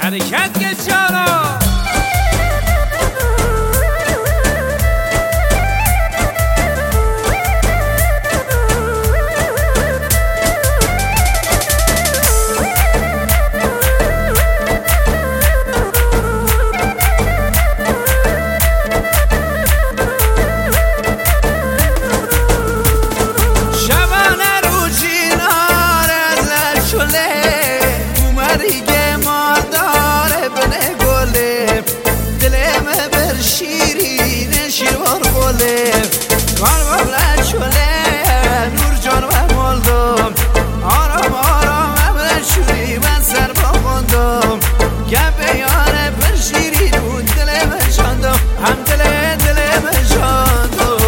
حرکت که جانا دیگه ما داره بنه گله دلم بر شیرین شیروار گله کار بابلت شله نور جان و مالدم آرام آرام ابر شوری من سر باقندم گپ یاره بر شیرین بود دلم شاندم هم دلم شاندم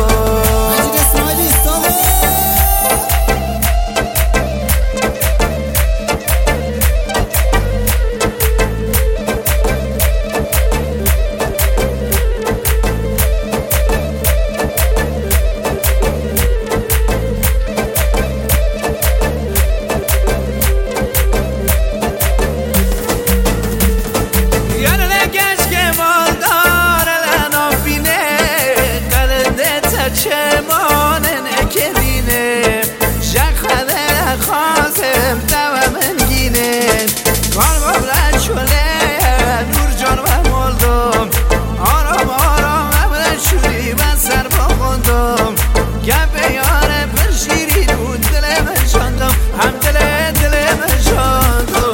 چمانن اکرینه جخده خازم دو منگینه کار بابلت شله نور جان و مالدم آرام آرام ابر شوری من سر باقندم گپ یاره پر شیرین بود دلم شاندم هم دلم شاندم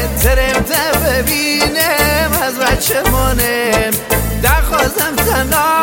ببینم از بچه مانم دخوازم تنها